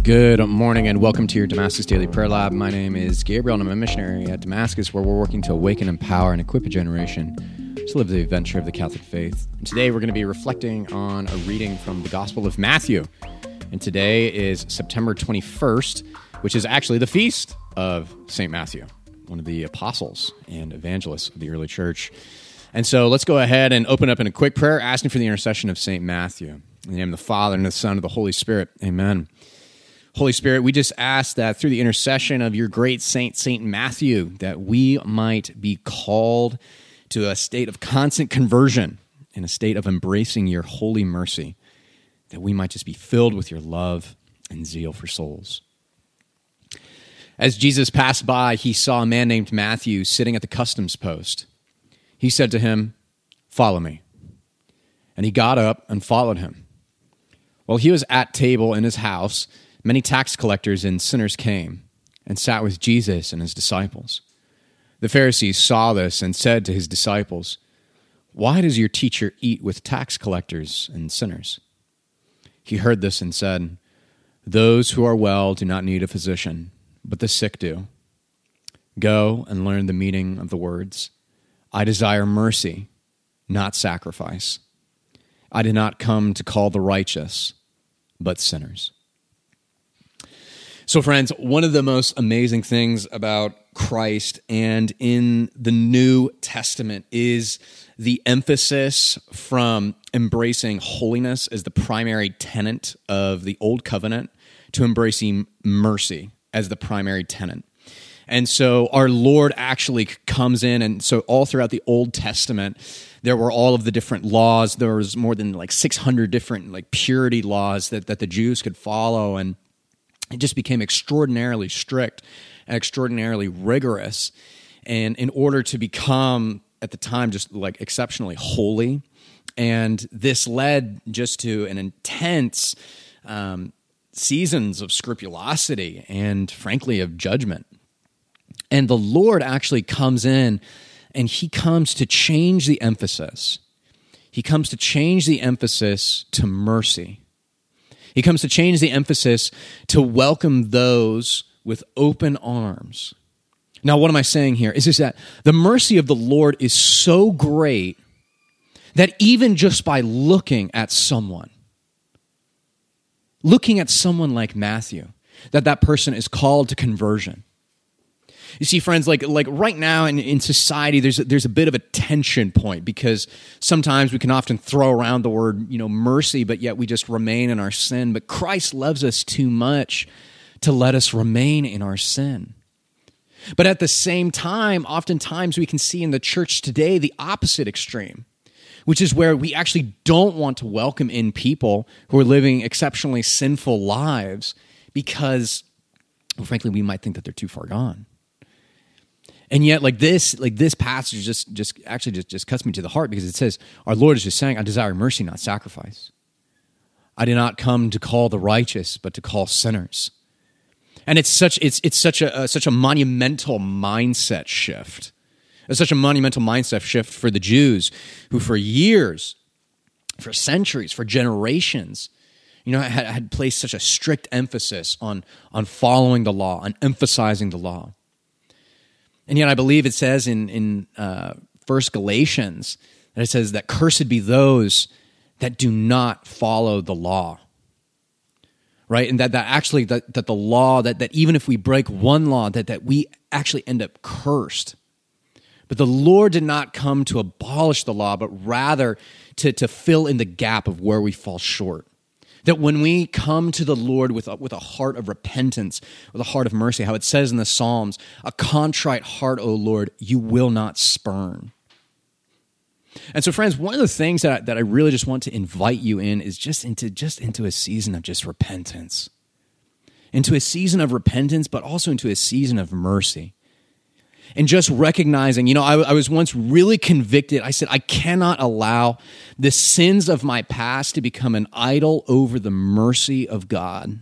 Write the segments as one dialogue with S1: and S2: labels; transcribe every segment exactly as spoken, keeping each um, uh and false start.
S1: Good morning and welcome to your Damascus Daily Prayer Lab. My name is Gabriel and I'm a missionary at Damascus where we're working to awaken, empower, and equip a generation to live the adventure of the Catholic faith. And today we're going to be reflecting on a reading from the Gospel of Matthew. And today is September twenty-first, which is actually the feast of Saint Matthew, one of the apostles and evangelists of the early church. And so let's go ahead and open up in a quick prayer, asking for the intercession of Saint Matthew. In the name of the Father, and the Son, and the Holy Spirit. Amen. Holy Spirit, we just ask that through the intercession of your great saint, Saint Matthew, that we might be called to a state of constant conversion and a state of embracing your holy mercy, that we might just be filled with your love and zeal for souls. As Jesus passed by, he saw a man named Matthew sitting at the customs post. He said to him, "Follow me." And he got up and followed him. While he was at table in his house, many tax collectors and sinners came and sat with Jesus and his disciples. The Pharisees saw this and said to his disciples, "Why does your teacher eat with tax collectors and sinners?" He heard this and said, "Those who are well do not need a physician, but the sick do. Go and learn the meaning of the words. I desire mercy, not sacrifice. I did not come to call the righteous, but sinners." So friends, one of the most amazing things about Christ and in the New Testament is the emphasis from embracing holiness as the primary tenet of the Old Covenant to embracing mercy as the primary tenet. And so our Lord actually comes in, and so all throughout the Old Testament, there were all of the different laws. There was more than like six hundred different like purity laws that, that the Jews could follow, and it just became extraordinarily strict and extraordinarily rigorous. And in order to become, at the time, just like exceptionally holy, and this led just to an intense um, seasons of scrupulosity and, frankly, of judgment. And the Lord actually comes in, and he comes to change the emphasis. He comes to change the emphasis to mercy. He comes to change the emphasis to welcome those with open arms. Now, what am I saying here? Is this that the mercy of the Lord is so great that even just by looking at someone, looking at someone like Matthew, that that person is called to conversion. You see, friends, like like right now in, in society, there's a, there's a bit of a tension point because sometimes we can often throw around the word, you know, mercy, but yet we just remain in our sin. But Christ loves us too much to let us remain in our sin. But at the same time, oftentimes we can see in the church today the opposite extreme, which is where we actually don't want to welcome in people who are living exceptionally sinful lives because, well, frankly, we might think that they're too far gone. And yet, like this, like this passage just, just actually just, just cuts me to the heart because it says, our Lord is just saying, "I desire mercy, not sacrifice. I did not come to call the righteous, but to call sinners." And it's such, it's it's such a uh, such a monumental mindset shift. It's such a monumental mindset shift for the Jews, who for years, for centuries, for generations, you know, had, had placed such a strict emphasis on on following the law, on emphasizing the law. And yet I believe it says in, in uh, First Galatians that it says that cursed be those that do not follow the law, right? And that, that actually, that, that the law, that, that even if we break one law, that, that we actually end up cursed. But the Lord did not come to abolish the law, but rather to, to fill in the gap of where we fall short. That when we come to the Lord with a, with a heart of repentance, with a heart of mercy, how it says in the Psalms, "A contrite heart, O Lord, you will not spurn." And so, friends, one of the things that I, that I really just want to invite you in is just into just into a season of just repentance, into a season of repentance, but also into a season of mercy. And just recognizing, you know, I, I was once really convicted. I said, I cannot allow the sins of my past to become an idol over the mercy of God.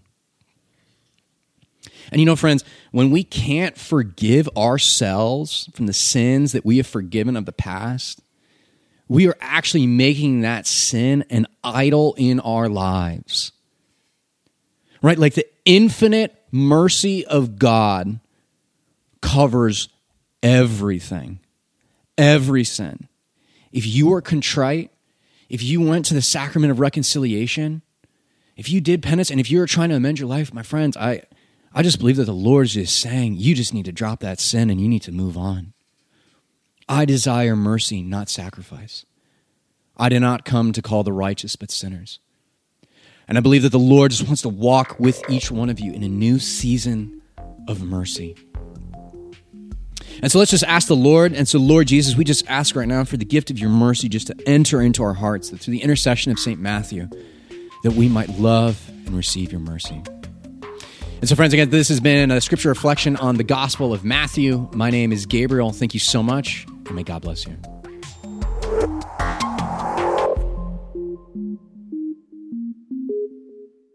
S1: And you know, friends, when we can't forgive ourselves from the sins that we have forgiven of the past, we are actually making that sin an idol in our lives. Right? Like the infinite mercy of God covers everything, every sin. If you are contrite, if you went to the sacrament of reconciliation, if you did penance, and if you are trying to amend your life, my friends, I, I just believe that the Lord is just saying, you just need to drop that sin and you need to move on. I desire mercy, not sacrifice. I did not come to call the righteous, but sinners. And I believe that the Lord just wants to walk with each one of you in a new season of mercy. And so let's just ask the Lord. And so, Lord Jesus, we just ask right now for the gift of your mercy just to enter into our hearts, that through the intercession of Saint Matthew, that we might love and receive your mercy. And so, friends, again, this has been a scripture reflection on the Gospel of Matthew. My name is Gabriel. Thank you so much, and may God bless you.